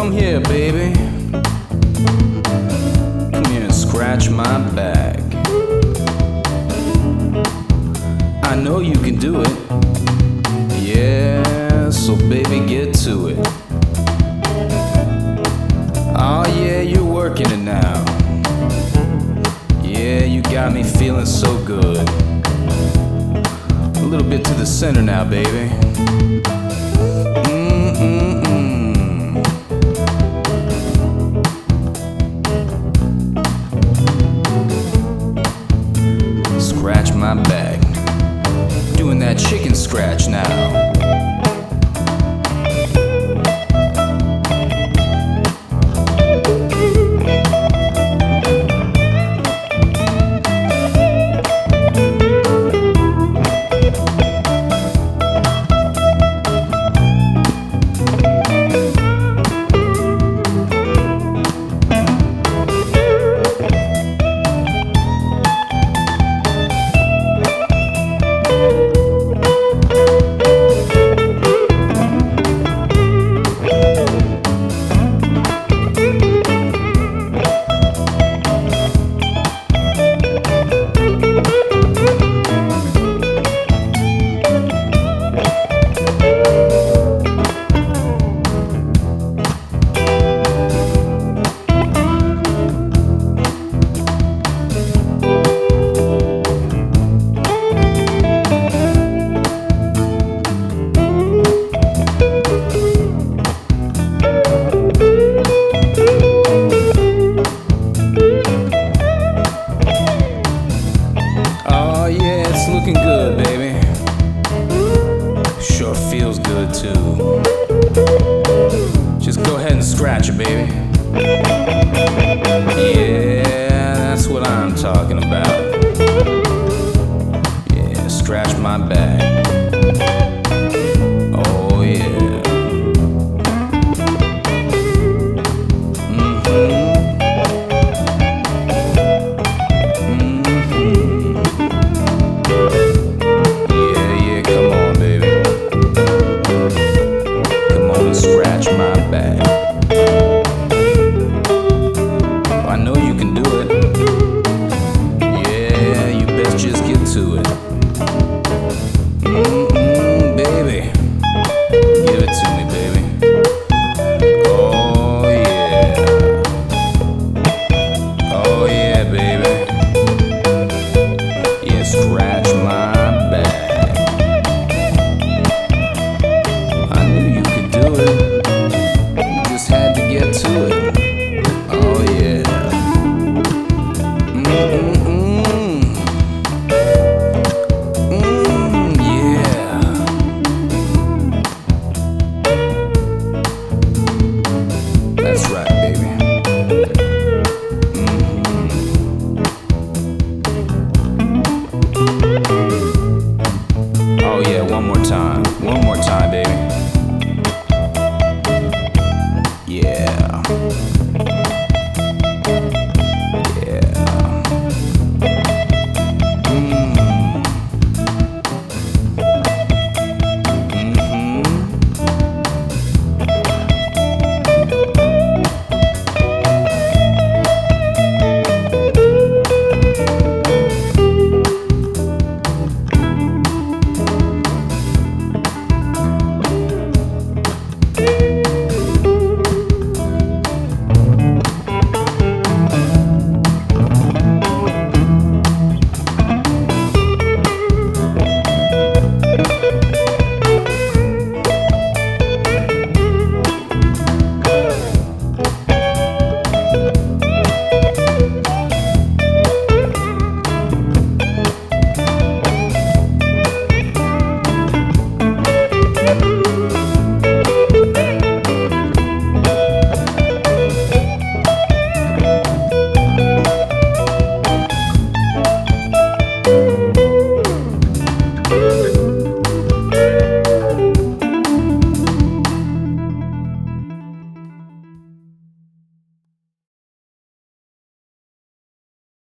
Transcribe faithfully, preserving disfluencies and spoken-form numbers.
Come here, baby. Come here and scratch my back. I know you can do it. Yeah, so baby, get to it. Oh yeah, you're working it now. Yeah, you got me feeling so good. A little bit to the center now, baby. Mm-mm-mm. Scratch my back. Doing that chicken scratch now. Oh yeah, it's looking good, baby. Sure feels good too. Just go ahead and scratch it, baby. Yeah, that's what I'm talking about. Yeah, scratch my back. Oh yeah. Mm-hmm. Scratch my back.